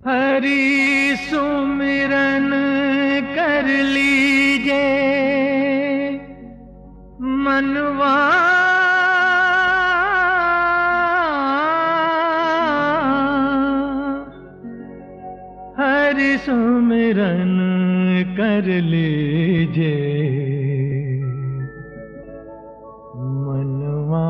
हरि सुमिरन कर लीजे मनवा हरि सुमिरन कर लीजे मनवा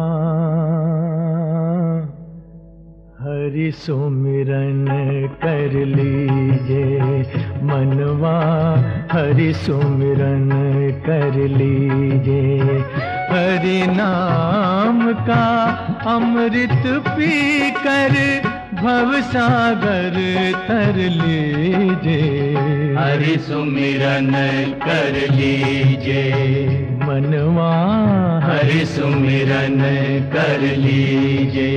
हरि सुमिरन कर लीजे मनवा हरि सुमिरन कर लीजे हरि नाम का अमृत पी कर भवसागर तर लीजे हरि सुमिरन कर लीजे मनवा हरि सुमिरन कर लीजे।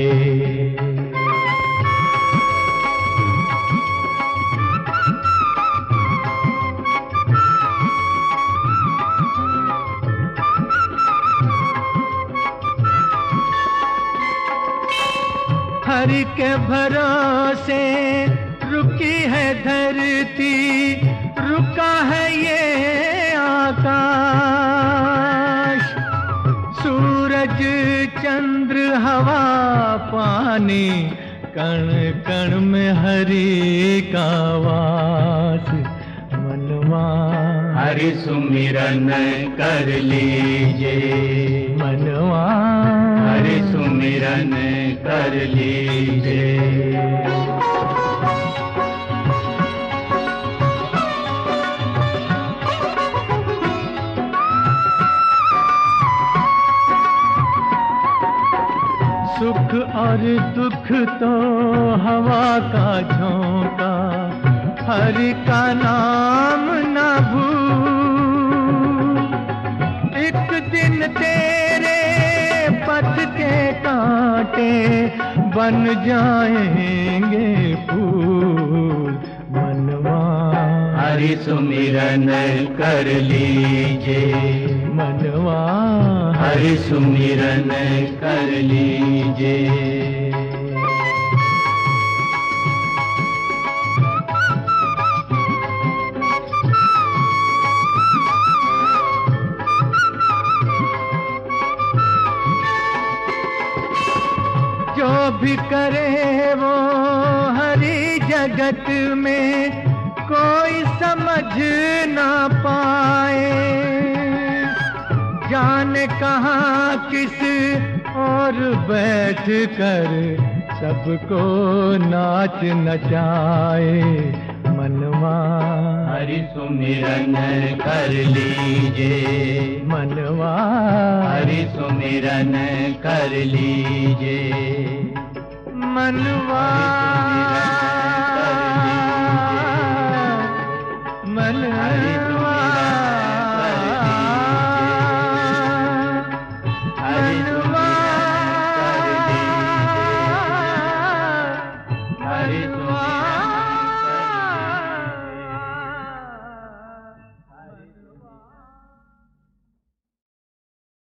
हरि के भरोसे रुकी है धरती, रुका है ये आकाश। सूरज चंद्र हवा पानी कण कण में हरि का वास मनवा हरि सुमिरन कर लीजे मनवा हरि सुमिरन कर लीजे। सुख और दुख तो हवा का झोंका, हरि का नाम न भूल। एक दिन तेरे पथ के कांटे बन जाएंगे फूल मनवा हरि सुमिरन कर लीजे मनवा हरि सुमिरन कर लीजे। जो भी करे वो हरि जगत में कोई समझ ना पाए। जाने कहाँ किस और बैठ कर सबको नाच नचाए मनवा हरि सुमिरन कर लीजे मनवा हरि सुमिरन कर लीजे मनवा मनवा